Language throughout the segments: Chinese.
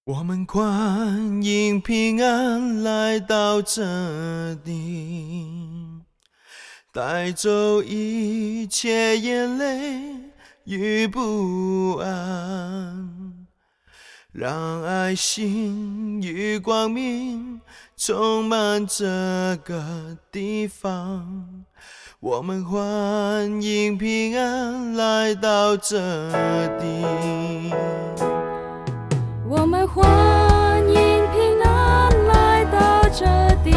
我们欢迎平安来到这里，带走一切眼泪与不安，让爱心与光明充满这个地方。我们欢迎平安来到这里， 我们欢迎平安来到这地，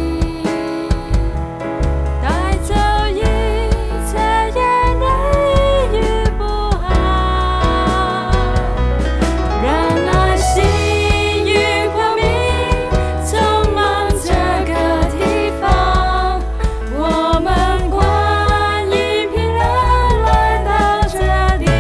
带走一切眼泪与不安，让爱心与光明充满这个地方。我们欢迎平安来到这里。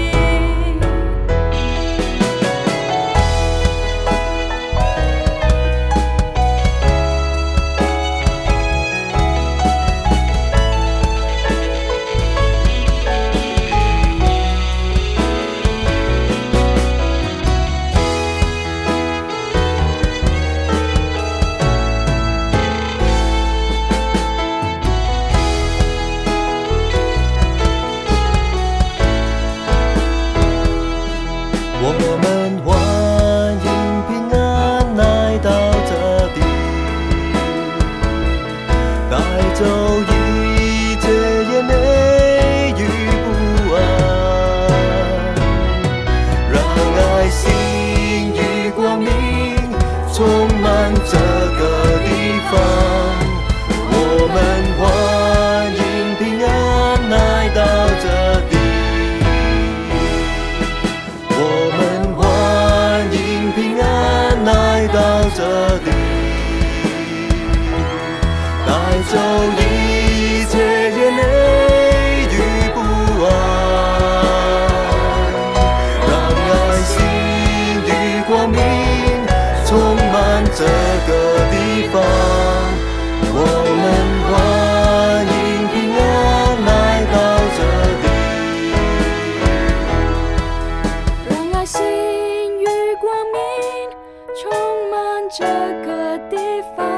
我们欢迎平安来到这地，带走一切眼泪与不安，让爱心与光明充满这个地方。我们欢迎平安来到这地，我们欢迎平安来到这里，带走一切眼泪与不安，让爱心与光明充满这个地方。我们欢迎平安来到这里， 让爱心与光明充满这个地方。